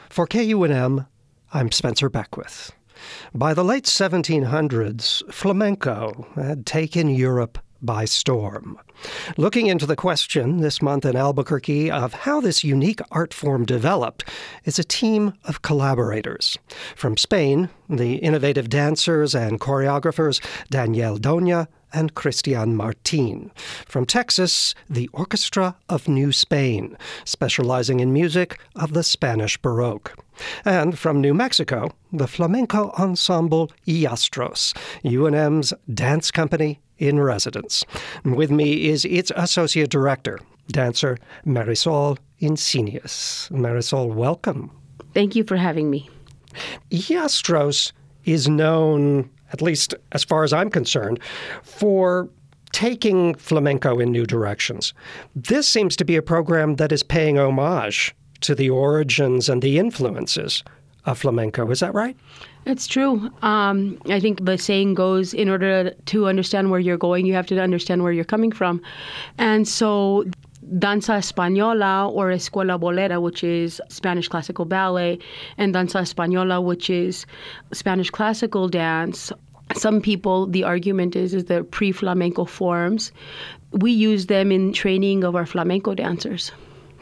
For KUNM, I'm Spencer Beckwith. By the late 1700s, flamenco had taken Europe by storm. Looking into the question this month in Albuquerque of how this unique art form developed is a team of collaborators. From Spain, the innovative dancers and choreographers Daniel Doña and Cristian Martin. From Texas, the Orchestra of New Spain, specializing in music of the Spanish Baroque. And from New Mexico, the flamenco ensemble Illastros, UNM's dance company in residence. With me is its associate director, dancer Marisol Insinius. Marisol, welcome. Thank you for having me. Illastros is known, at least as far as I'm concerned, for taking flamenco in new directions. This seems to be a program that is paying homage to the origins and the influences of flamenco. Is that right? It's true. I think the saying goes, in order to understand where you're going, you have to understand where you're coming from. And so Danza Española, or Escuela Bolera, which is Spanish classical ballet, and Danza Española, which is Spanish classical dance. Some people, the argument is they're pre-flamenco forms. We use them in training of our flamenco dancers.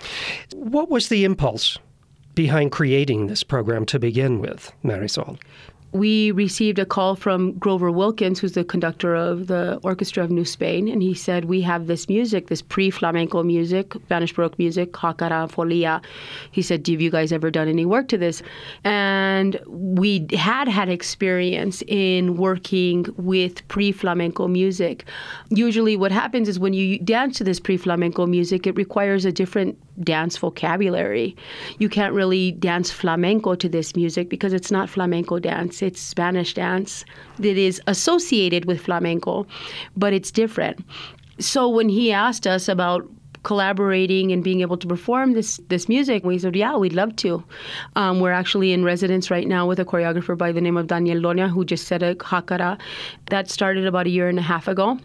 What was the impulse behind creating this program to begin with, Marisol? We received a call from Grover Wilkins, who's the conductor of the Orchestra of New Spain, and he said, we have this music, this pre-flamenco music, Spanish Baroque music, Jácara, Folia. He said, have you guys ever done any work to this? And we had experience in working with pre-flamenco music. Usually what happens is when you dance to this pre-flamenco music, it requires a different dance vocabulary. You can't really dance flamenco to this music because it's not flamenco dance. It's Spanish dance that is associated with flamenco, but it's different. So when he asked us about collaborating and being able to perform this music, we said, yeah, we'd love to. We're actually in residence right now with a choreographer by the name of Daniel Doña, who just said a Jácara. That started about a year and a half ago.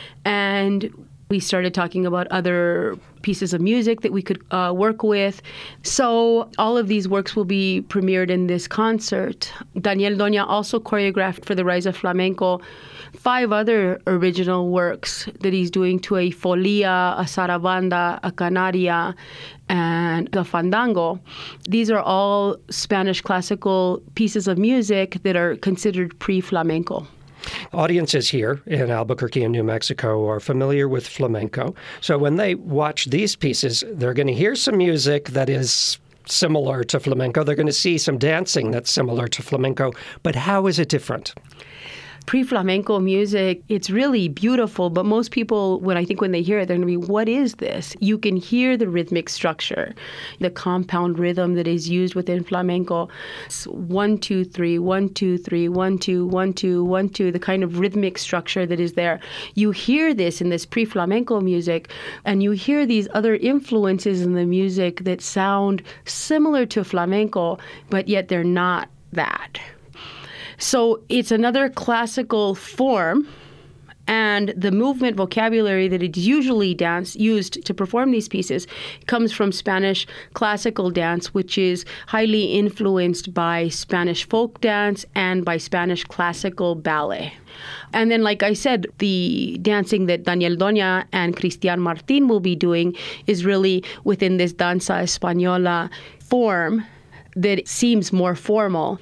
And we started talking about other pieces of music that we could work with. So all of these works will be premiered in this concert. Daniel Doña also choreographed for the Rise of Flamenco 5 other original works that he's doing to a folia, a sarabanda, a canaria, and a fandango. These are all Spanish classical pieces of music that are considered pre-flamenco. Audiences here in Albuquerque and New Mexico are familiar with flamenco. So when they watch these pieces, they're going to hear some music that is similar to flamenco. They're going to see some dancing that's similar to flamenco. But how is it different? Pre-flamenco music, it's really beautiful, but most people, when they hear it, they're going to be, what is this? You can hear the rhythmic structure, the compound rhythm that is used within flamenco. It's 1, 2, 3, 1, 2, 3, 1, 2, 1, 2, 1, 2, the kind of rhythmic structure that is there. You hear this in this pre-flamenco music, and you hear these other influences in the music that sound similar to flamenco, but yet they're not that. So it's another classical form, and the movement vocabulary that is usually used to perform these pieces comes from Spanish classical dance, which is highly influenced by Spanish folk dance and by Spanish classical ballet. And then, like I said, the dancing that Daniel Doña and Cristian Martin will be doing is really within this Danza Española form that seems more formal.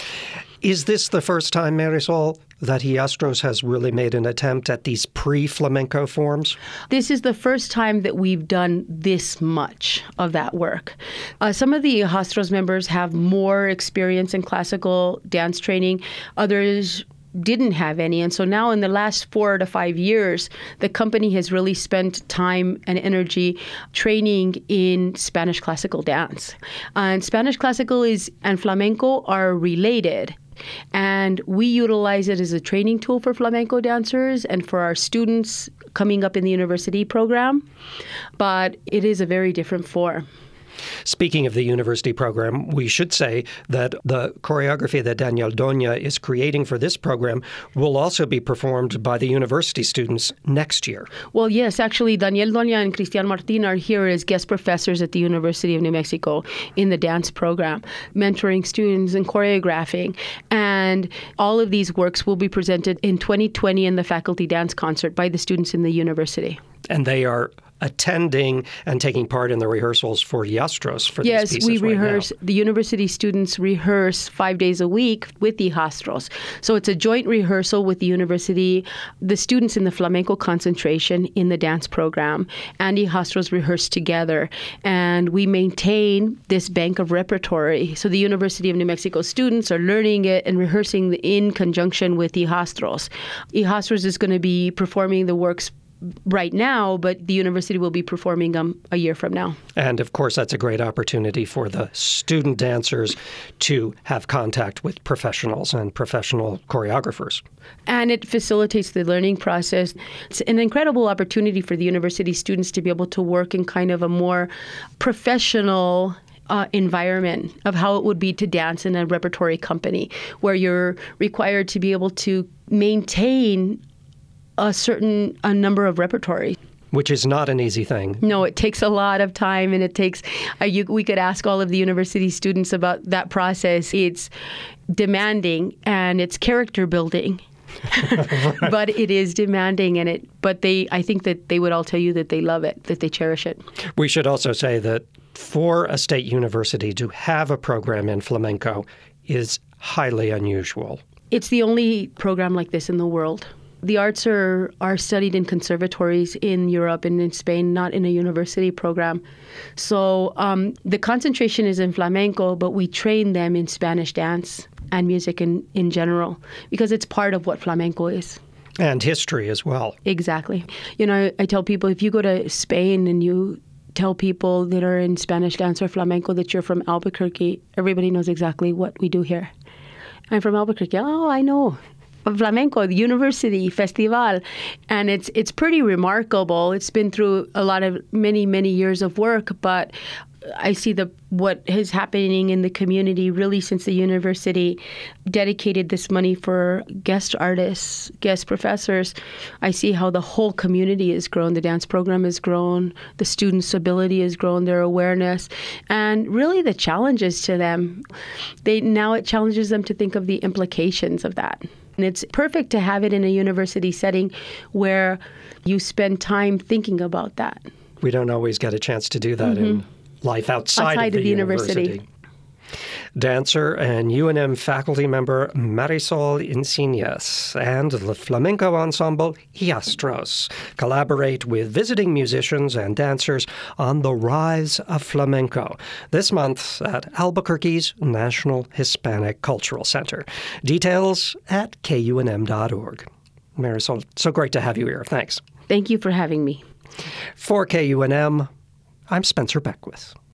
Is this the first time, Marisol, that Illastros has really made an attempt at these pre-flamenco forms? This is the first time that we've done this much of that work. Some of the Illastros members have more experience in classical dance training. Others didn't have any. And so now in the last 4 to 5 years, the company has really spent time and energy training in Spanish classical dance. And Spanish classical and flamenco are related. And we utilize it as a training tool for flamenco dancers and for our students coming up in the university program. But it is a very different form. Speaking of the university program, we should say that the choreography that Daniel Doña is creating for this program will also be performed by the university students next year. Well, yes, actually, Daniel Doña and Cristian Martin are here as guest professors at the University of New Mexico in the dance program, mentoring students and choreographing. And all of these works will be presented in 2020 in the faculty dance concert by the students in the university. And they are attending and taking part in the rehearsals for Hijastros for these pieces Yes, we rehearse. Right now. The university students rehearse 5 days a week with the Hijastros. So it's a joint rehearsal with the university, the students in the flamenco concentration in the dance program, and the Hijastros rehearse together. And we maintain this bank of repertory. So the University of New Mexico students are learning it and rehearsing in conjunction with the Hijastros. Hijastros is going to be performing the works right now, but the university will be performing them a year from now. And of course, that's a great opportunity for the student dancers to have contact with professionals and professional choreographers. And it facilitates the learning process. It's an incredible opportunity for the university students to be able to work in kind of a more professional environment of how it would be to dance in a repertory company, where you're required to be able to maintain a number of repertory. Which is not an easy thing. No, it takes a lot of time, and it takes, we could ask all of the university students about that process. It's demanding and it's character building. Right. But it is demanding, I think that they would all tell you that they love it, that they cherish it. We should also say that for a state university to have a program in flamenco is highly unusual. It's the only program like this in the world. The arts are studied in conservatories in Europe and in Spain, not in a university program. So the concentration is in flamenco, but we train them in Spanish dance and music in general, because it's part of what flamenco is. And history as well. Exactly. I tell people, if you go to Spain and you tell people that are in Spanish dance or flamenco that you're from Albuquerque, everybody knows exactly what we do here. I'm from Albuquerque. Oh, I know. Flamenco, the university, festival, and it's pretty remarkable. It's been through many years of work, but I see what is happening in the community really since the university dedicated this money for guest artists, guest professors. I see how the whole community has grown. The dance program has grown. The students' ability has grown, their awareness, and really the challenges to them. Now it challenges them to think of the implications of that. And it's perfect to have it in a university setting where you spend time thinking about that. We don't always get a chance to do that in life outside of the university. Dancer and UNM faculty member Marisol Insignias and the flamenco ensemble Hijastros collaborate with visiting musicians and dancers on the rise of flamenco this month at Albuquerque's National Hispanic Cultural Center. Details at kunm.org. Marisol, so great to have you here. Thanks. Thank you for having me. For KUNM, I'm Spencer Beckwith.